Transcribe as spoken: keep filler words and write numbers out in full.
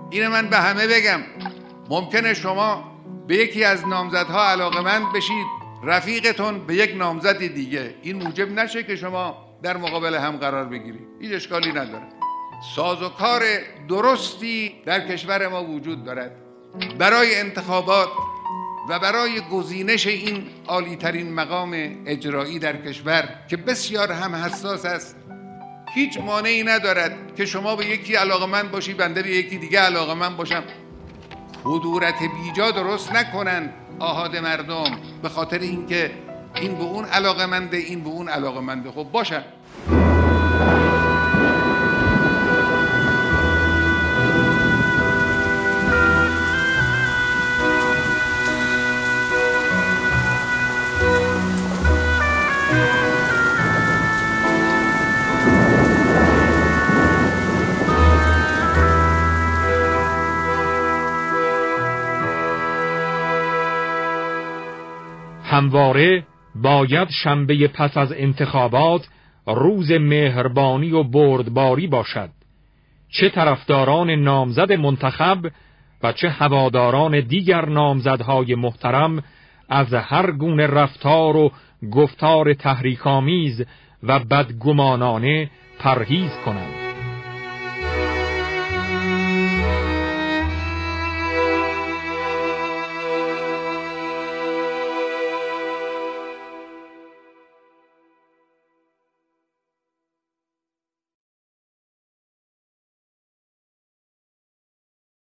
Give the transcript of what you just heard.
اینو من به همه بگم. ممکنه شما به یکی از نامزدها علاقمند بشید، رفیقتون به یک نامزد دیگه، این موجب نشه که شما در مقابل هم قرار بگیرید. هیچ اشکالی نداره. سازوکار درستی در کشور ما وجود دارد برای انتخابات و برای گزینش این عالی‌ترین مقام اجرایی در کشور که بسیار هم حساس است. هیچ مانعی ندارد که شما به یکی علاقمند باشی، بنده به یکی دیگه علاقمند باشم. کدورت بیجا درست نکنن آحاد مردم به خاطر اینکه این به اون علاقمنده، این به اون علاقمنده. خب باشه. همواره باید شنبه پس از انتخابات روز مهربانی و بردباری باشد، چه طرفداران نامزد منتخب و چه هواداران دیگر نامزدهای محترم از هر گونه رفتار و گفتار تحریک‌آمیز و بدگمانانه پرهیز کنند.